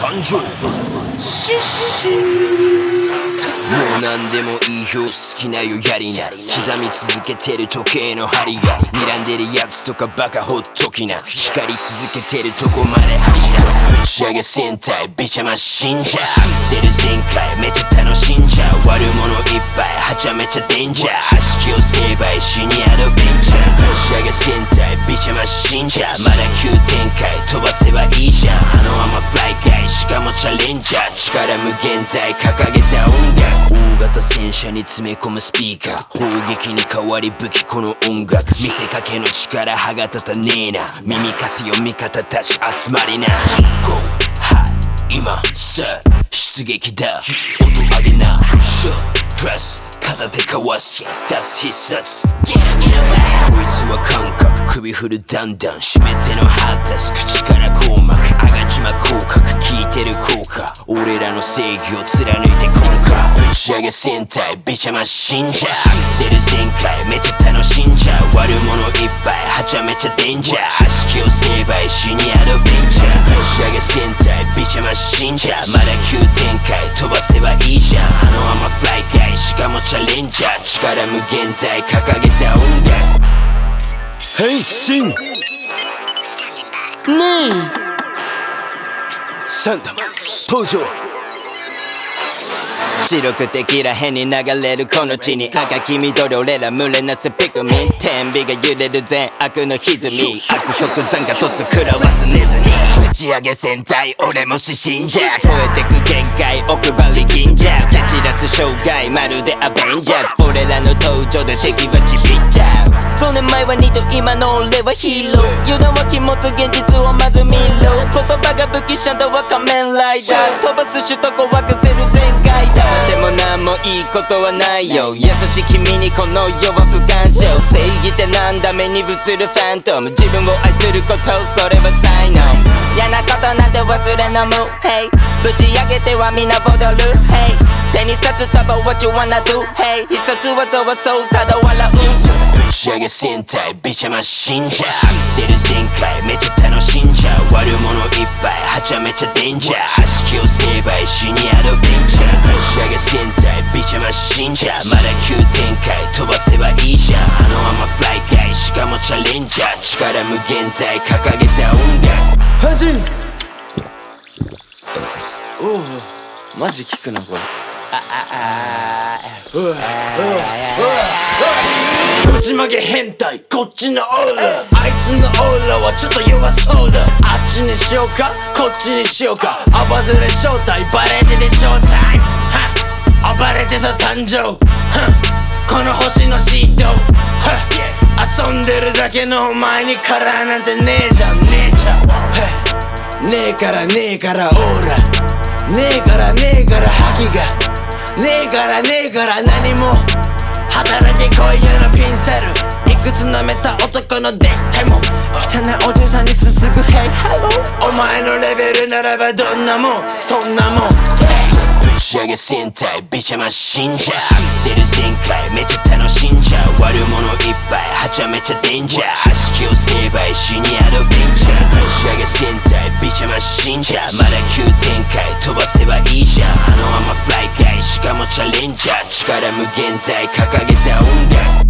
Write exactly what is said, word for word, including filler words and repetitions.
誕生。シッシもう何でもいいよ、好きなよやりな。刻み続けてる時計の針が睨んでるやつとかバカほっときな。光り続けてるとこまで走らす打ち上げ戦隊ビチャマシンジャー。アクセル全開めちゃ楽しんじゃう。悪者いっぱいはちゃめちゃデンジャー。端気を成敗しにアドベンチャー。打ち上げ戦隊ビチャマシンジャー。まだ急展開飛ばせばいいじゃん。あのままフライ界しかもチャレンジャー。力無限大掲げた音楽。大型戦車に詰め込むスピーカー。砲撃に変わり武器この音楽。見せかけの力歯が立たねえな。耳かすよ味方たち集まりな。ゴーハ今さ出撃だ。音上げなショープラス片手かわす出す必殺。こいつは感覚首振るだんだん締めてのハータス口から硬膜あがちま口角効いてる効果。俺らの正義を貫いて今回打ち上げ戦隊ビチャマシンジャー。アクセル全開めちゃ楽しんじゃう。悪者いっぱいはちゃめちゃデンジャー。端気を成敗しにアドベンチャー。打ち上げ戦隊ビチャマシンジャー。まだ急展開飛ばせばいいじゃん。あのままフライ界しかもチャレンジャー。力無限大掲げた音楽。変身ねえサンタマ登場。 白くてキラ変に流れるこの地に赤黄緑俺ら群れなすピクミン。天秤が揺れる善悪の歪み。悪即残が突食らわす寝ずに打ち上げ戦隊俺も指針じゃ。超えてく限界奥張り銀じゃ。蹴散らす障害まるでアベンジャーズ。俺らの登場で敵はちびっちゃう。ごねんまえはにと今の俺はヒーロー。油断は禁物現実をまず見ろ。言葉が武器シャドウは仮面ライダー。飛ばす首都高沸かせる全開だ。でも何もいいことはないよ。優しい君にこの世は不干渉。正義ってなんだ目に映るファントム。自分を愛することそれは才能。嫌なことなんて忘れのむ Hey ぶち上げては皆踊る Hey 手に札束 What you wanna do Hey 必殺技はそうただ笑う。 打ち上げ戦隊ビチャマシンジャー。アクセル全開めちゃ楽しんじゃう。悪者いっぱいはちゃめちゃデンジャー。端気を成敗しにアドベンチャー。打ち上げ戦隊ビチャマシンジャー。まだ急展開飛ばせばいいじゃん。あのままフライ界しかもチャレンジャー。力無限大掲げた音楽。はじめおおマジ効くなこれ。ぶちまけ変態こっちのオーラ。あいつのオーラはちょっと弱そうだ。あっちにしようかこっちにしようか。暴れ正体バレててショータイム。は暴れてさ誕生。この星のシート遊んでるだけのお前にカラーなんてねえじゃんねえじゃん。ねえからねえからオーラねえからねえから覇気がねえからねえから何も働いてこいよなピンセル。いくつ舐めた男のでっかいもん汚いおじさんにすすぐ Hey hello。 お前のレベルならばどんなもんそんなもん。打ち上げ戦隊ビチャマシンジャー。アクセル全開めちゃ楽しんじゃう。悪者いっぱいはちゃめちゃデンジャー。端気を成敗しにアドベンチャー。打ち上げ戦隊ビチャマシンジャー。まだ急展開飛ばせばいいじゃん。あのままフライ界しかもチャレンジャー。力無限大掲げた音楽。